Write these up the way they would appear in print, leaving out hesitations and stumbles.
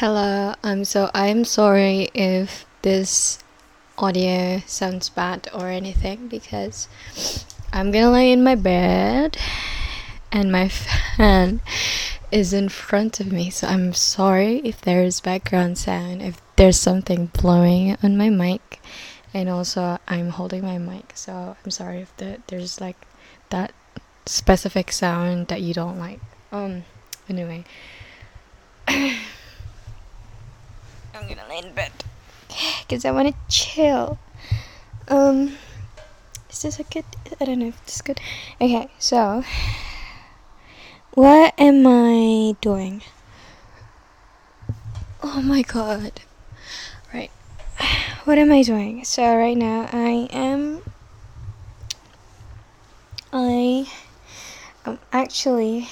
Hello, so I'm sorry if this audio sounds bad or anything because I'm gonna lay in my bed and my fan is in front of me, so I'm sorry if there's background sound, if there's something blowing on my mic, and also I'm holding my mic, so I'm sorry if there's like that specific sound that you don't like. Anyway. I'm gonna lay in bed because I want to chill. Is this a good? I don't know if this is good. Okay, so what am I doing? Oh my god! Right, what am I doing? So right now I am actually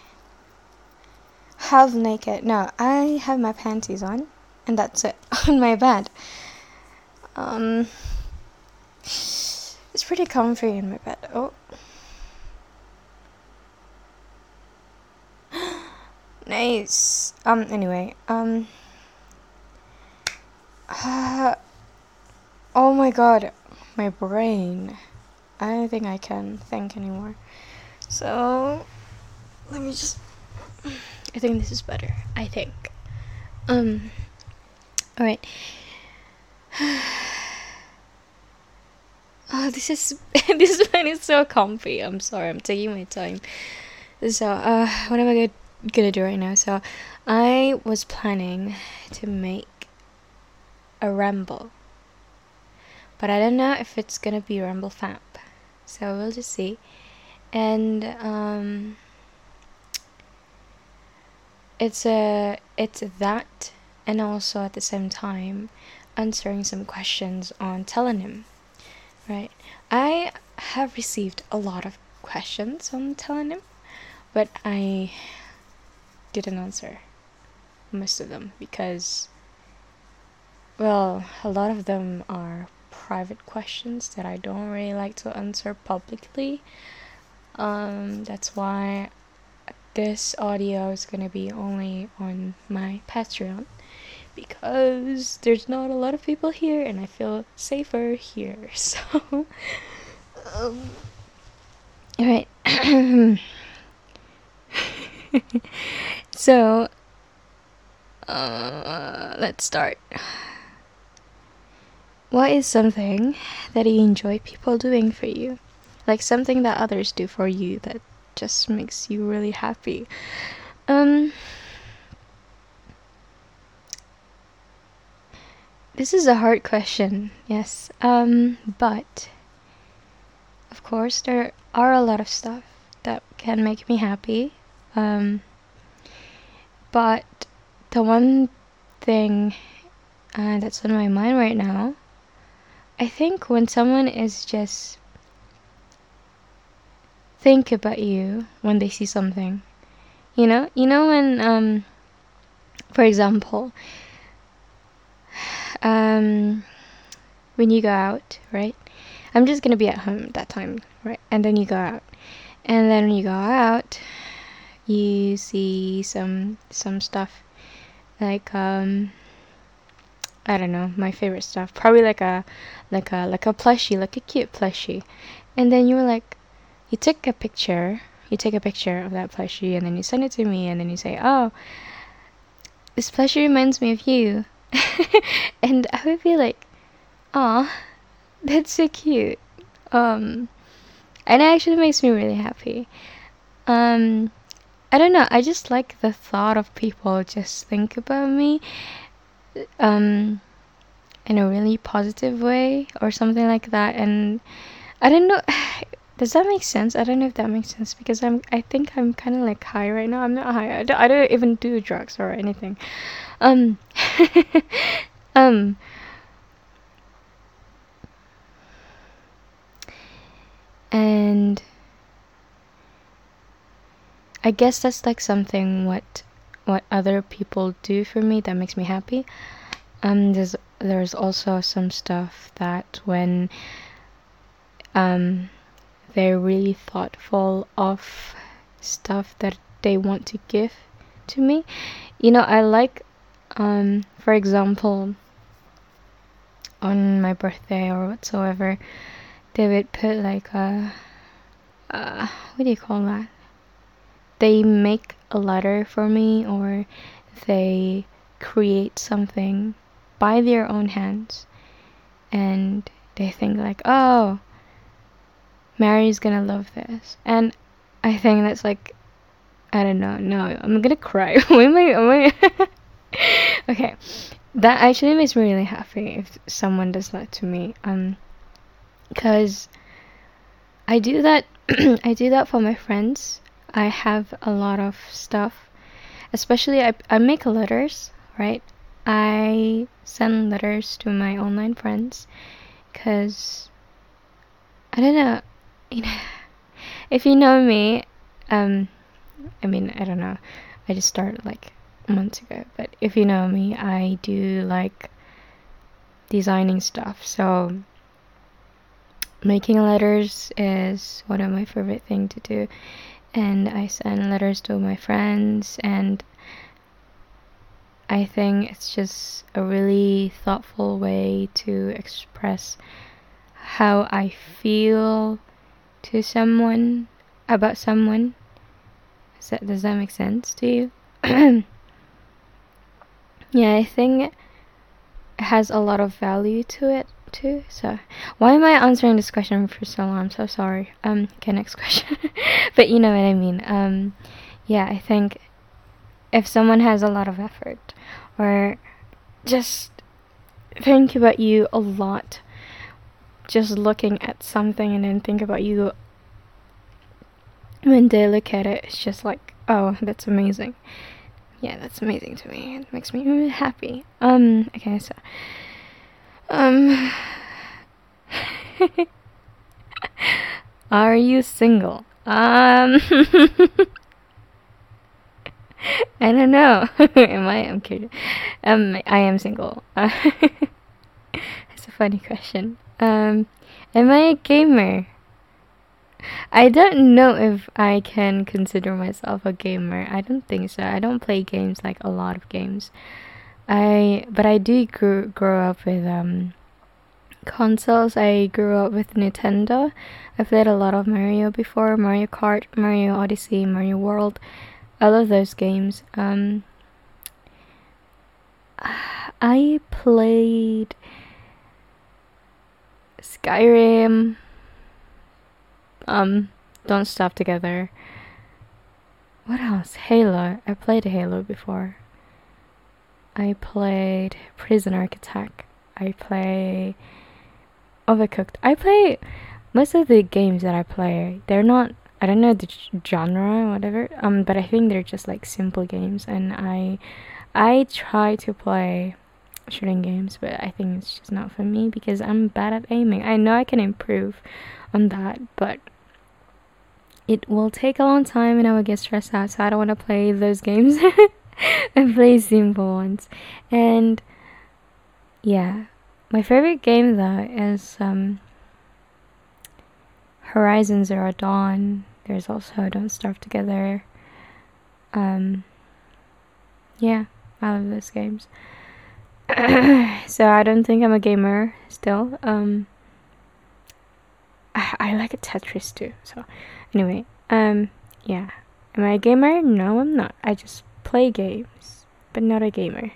half naked. No, I have my panties on, and that's it on my bed. It's pretty comfy in my bed. Oh. Nice. Anyway, oh my god, my brain. I don't think I can think anymore. So, let me just. I think this is better. I think. Alright. Oh, this is one is so comfy. I'm sorry, I'm taking my time. So, what am I gonna do right now? So, I was planning to make a ramble, but I don't know if it's gonna be Ramble Fab. So we'll just see. And it's that, and also at the same time answering some questions on Telenym. Right. I have received a lot of questions on Telenym, but I didn't answer most of them because, well, a lot of them are private questions that I don't really like to answer publicly. That's why this audio is gonna be only on my Patreon, because there's not a lot of people here and I feel safer here. So alright. So let's start. What is something that you enjoy people doing for you? Like something that others do for you that just makes you really happy. This is a hard question, yes. But of course there are a lot of stuff that can make me happy. But the one thing that's on my mind right now, I think when someone is just think about you when they see something, you know when for example, when you go out, right? I'm just gonna be at home that time, right? And then you go out, and then when you go out, you see some stuff like I don't know, my favorite stuff, probably like a plushie, like a cute plushie, and then you take a picture of that plushie, and then you send it to me, and then you say, oh, this plushie reminds me of you. And I would be like, oh, that's so cute. And it actually makes me really happy. I don't know, I just like the thought of people just think about me in a really positive way or something like that. And I don't know, does that make sense? I don't know if that makes sense, because I think I'm kind of like high right now. I'm not high. I don't even do drugs or anything. And I guess that's like something what other people do for me that makes me happy. There's also some stuff that when they're really thoughtful of stuff that they want to give to me. I like For example, on my birthday or whatsoever, they would put like what do you call that? They make a letter for me, or they create something by their own hands, and they think like, oh, Mary's gonna love this. And I think that's like, I don't know, no, I'm gonna cry. Okay, that actually makes me really happy if someone does that to me. Because I do that I do that for my friends. I have a lot of stuff, especially I make letters, right? I send letters to my online friends because I don't know, you know, if you know me, I mean, I don't know, I just started like months ago, but if you know me, I do like designing stuff, so making letters is one of my favorite things to do, and I send letters to my friends, and I think it's just a really thoughtful way to express how I feel to someone, about someone. Does that make sense to you? Yeah, I think it has a lot of value to it too. So why am I answering this question for so long? I'm so sorry. Okay, next question. But you know what I mean. Yeah, I think if someone has a lot of effort, or just think about you a lot, just looking at something and then think about you when they look at it, it's just like, oh, that's amazing. Yeah, that's amazing to me. It makes me really happy. Okay, so are you single? I don't know. Am I? I'm kidding. I am single. It's a funny question. Am I a gamer? I don't know if I can consider myself a gamer. I don't think so. I don't play games, like a lot of games. But I do grow up with consoles. I grew up with Nintendo. I played a lot of Mario before, Mario Kart, Mario Odyssey, Mario World. I love those games. I played Skyrim. Don't Starve Together. What else? Halo. I played Halo before. I played Prison Architect. I play Overcooked. I play most of the games that I play. They're not, I don't know the genre or whatever. But I think they're just like simple games, and I try to play shooting games, but I think it's just not for me because I'm bad at aiming. I know I can improve on that, but it will take a long time and I will get stressed out, so I don't want to play those games. I play simple ones. And yeah, my favorite game though is Horizon Zero Dawn. There's also Don't Starve Together. Yeah, I love those games. So I don't think I'm a gamer still. I like Tetris too. So anyway, yeah. Am I a gamer? No, I'm not. I just play games, but not a gamer.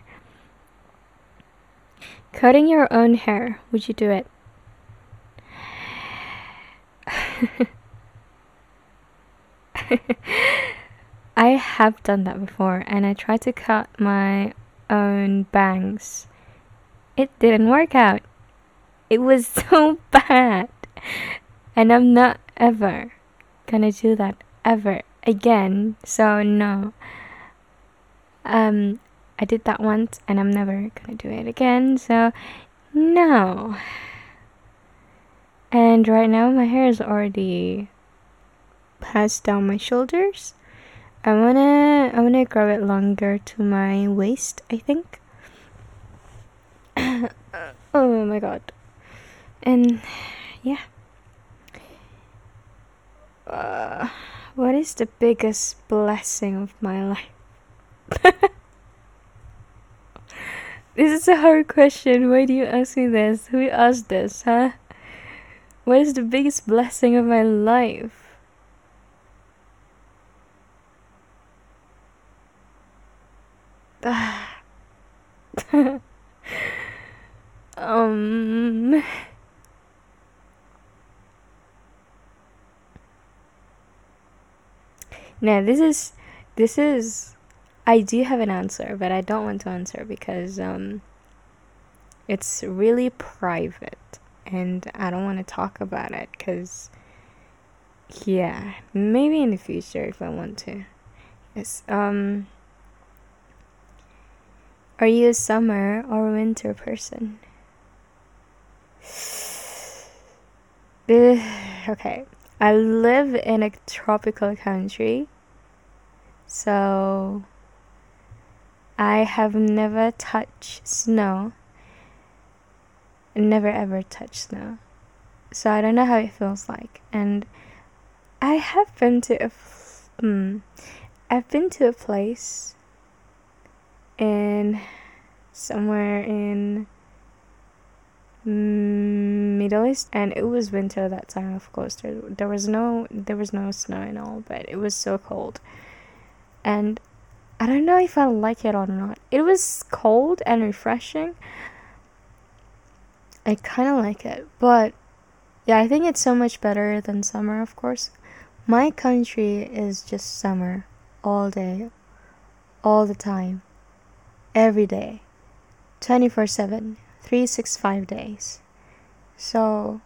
Cutting your own hair, would you do it? I have done that before, and I tried to cut my own bangs. It didn't work out. It was so bad. And I'm not ever gonna do that ever again. So no. I did that once and I'm never gonna do it again. So no. And right now my hair is already passed down my shoulders. I wanna grow it longer to my waist, I think. Oh my god. And yeah. What is the biggest blessing of my life? This is a hard question. Why do you ask me this? Who asked this, huh? What is the biggest blessing of my life? um Now this is I do have an answer, but I don't want to answer because it's really private and I don't want to talk about it cuz yeah, maybe in the future if I want to. Yes. Are you a summer or winter person? Okay. I live in a tropical country. So I have never touched snow. Never ever touched snow. So I don't know how it feels like. And I have been to I've been to a place in somewhere in Middle East, and it was winter that time. Of course, there was no snow and all, but it was so cold, and I don't know if I like it or not. It was cold and refreshing. I kind of like it, but yeah, I think it's so much better than summer. Of course, my country is just summer all day, all the time, every day, 24/7, 365 days. So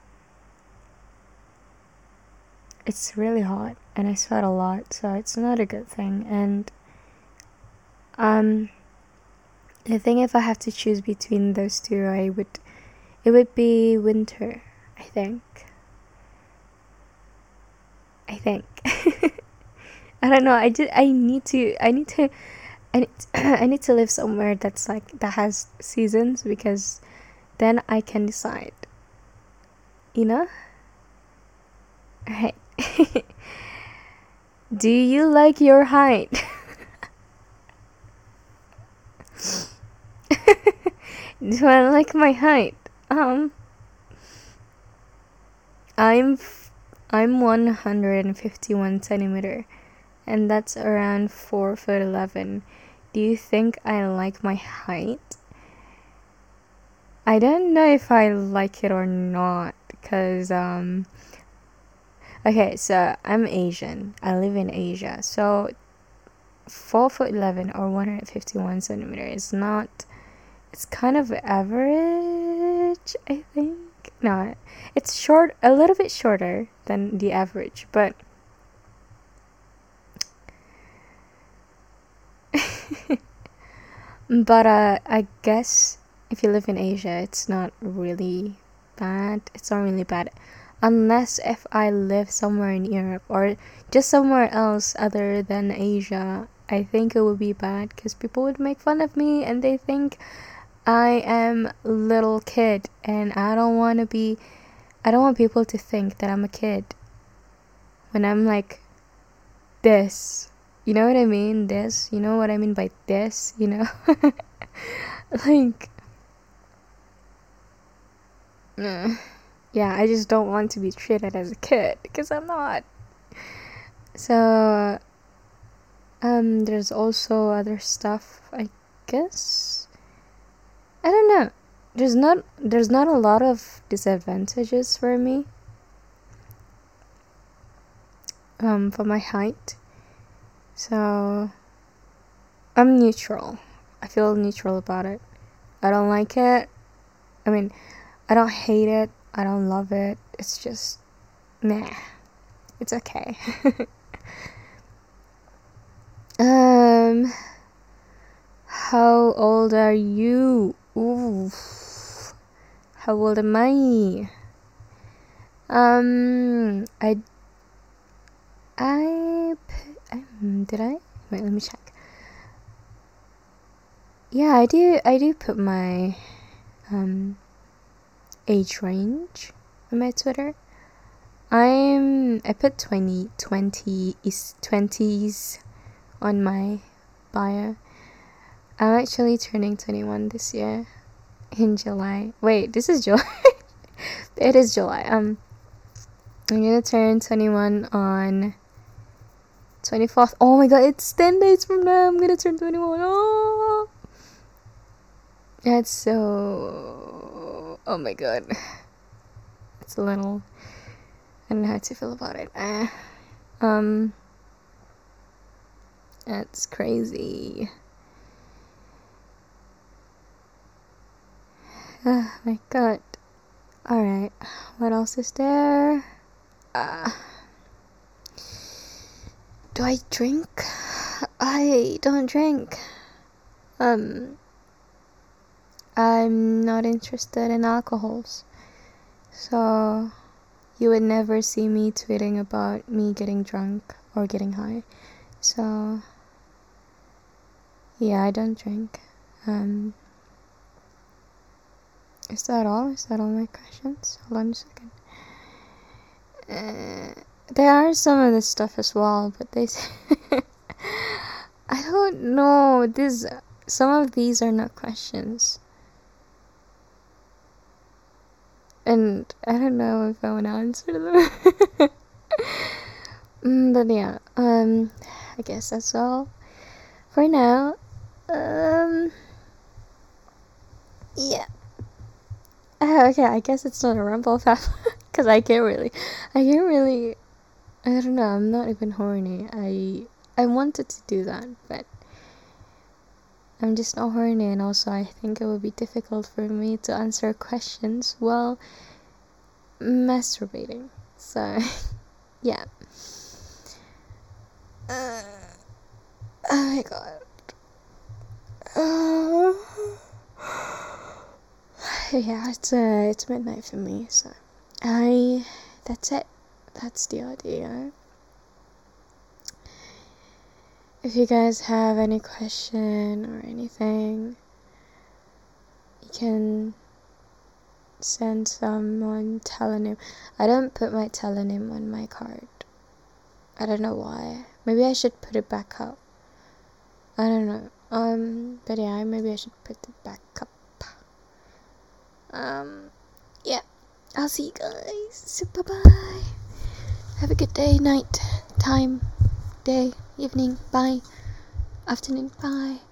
it's really hot and I sweat a lot, so it's not a good thing. And I think if I have to choose between those two, it would be winter, I think. I don't know. I need to live somewhere that's like that has seasons, because then I can decide. You know? Alright. Do you like your height? Do I like my height? I'm 151 centimeter, and that's around 4'11". Do you think I like my height? I don't know if I like it or not, because okay, so I'm Asian. I live in Asia, so 4'11" or 151 centimeter is not. It's kind of average, I think. No, it's short, a little bit shorter than the average, but but I guess if you live in Asia, it's not really bad. It's not really bad, unless if I live somewhere in Europe or just somewhere else other than Asia. I think it would be bad because people would make fun of me and they think I am a little kid, and I don't want people to think that I'm a kid when I'm like this. You know what I mean? This. You know what I mean by this, you know? Like, yeah, I just don't want to be treated as a kid because I'm not. So, there's also other stuff, I guess. I don't know. There's not a lot of disadvantages for me. For my height. So I'm neutral. I feel neutral about it. I don't like it. I mean, I don't hate it. I don't love it. It's just meh. It's okay. How old are you? Ooh. How old am I? Did I? Wait, let me check. Yeah, I do put my age range on my Twitter. I put 20s on my bio. I'm actually turning 21 this year in July. Wait, this is July. It is July. I'm gonna turn 21 on 24th. Oh my god, it's 10 days from now. I'm gonna turn 21. Oh, that's so. Oh my god. It's a little. I don't know how to feel about it. That's crazy. Oh my god. Alright, what else is there? Do I drink? I don't drink. I'm not interested in alcohols. So, you would never see me tweeting about me getting drunk or getting high. So, yeah, I don't drink. Is that all? Is that all my questions? Hold on a second. There are some of this stuff as well, but they say I don't know. Some of these are not questions. And I don't know if I want to answer them. But yeah, I guess that's all for now. Yeah. Okay, I guess it's not a rumble fap because I can't really, I don't know, I'm not even horny. I wanted to do that, but I'm just not horny, and also I think it would be difficult for me to answer questions while masturbating. So, yeah. Oh my god. Yeah, it's midnight for me, so that's it. That's the idea. If you guys have any question or anything, you can send someone telenym. I don't put my telenym on my card. I don't know why. Maybe I should put it back up. I don't know. But yeah, maybe I should put it back up. Yeah. I'll see you guys. So bye bye. Have a good day, night, time, day, evening, bye, afternoon, bye.